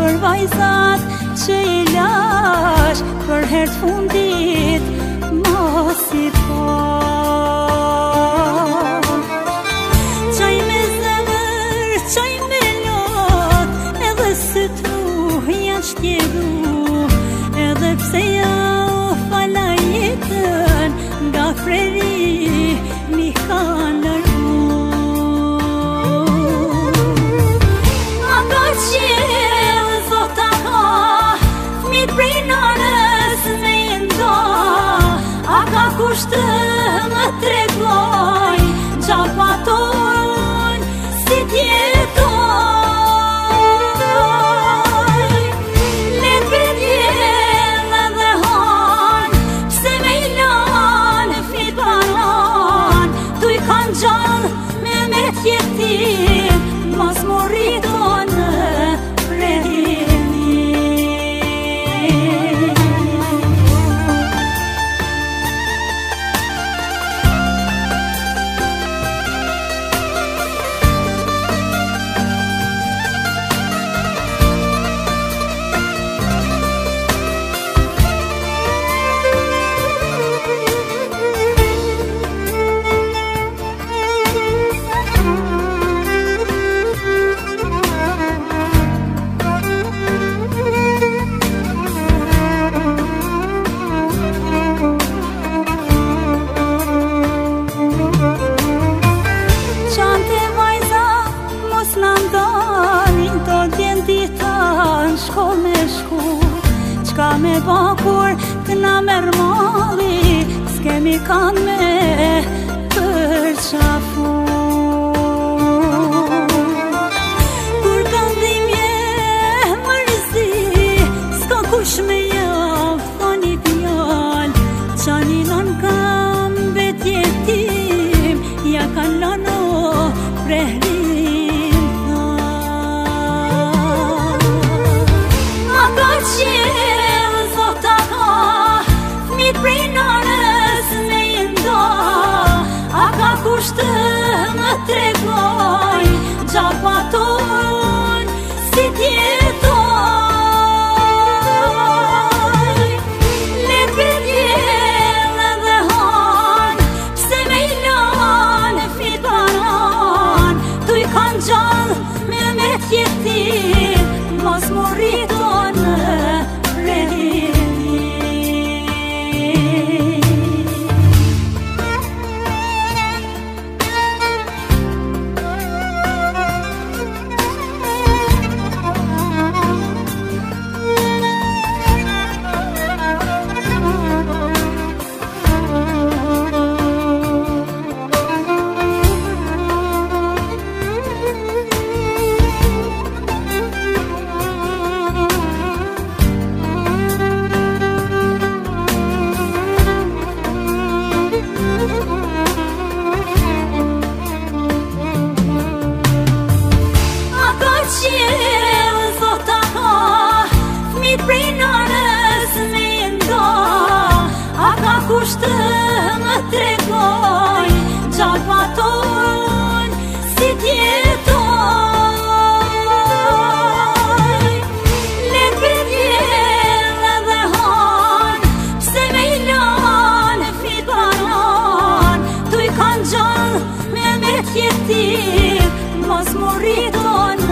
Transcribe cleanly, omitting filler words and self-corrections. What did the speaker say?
për vajzat që I lash për herë të fundit mos I pa. Qaj me zemër, qaj me lot, edhe së tu janë shtjeru, edhe pse ja u fala jetën, nga freri mi ka nërru. A ka qelë, zota ka, fmit prej nanës me nda, a ka kushtë më tregoj, gjapa ton si tjetoj. Let vedjel edhe han, pse me I lan fmit banan, tu I kan gjall me tjetim, mos morriton prehimi. Shkoll me shku, qka me bakur të na merë mali, s'kemi kanë me përqafu. Kur kanë dhimje mërzi, s'ka kush me javë, thoni pjall, qani lan kam betje tim, ja kan lano prehrim. Qelë, zota ka, fmit prej nanës me nda, a ka kushtë më tregoj, gjapa ton si tjetoj. Let vedjel edhe han, pse me I lan fmit banan, tu I kan gjall me tjetim, mos morriton prehimi. Qelë, zota ka, fmit prej nanës me nda, a ka kushtë më tregoj, gjapa ton si tjetoj. Let vedjel edhe han, pse me I lan fmit banan, tu I kan gjall me tjetim, mos morriton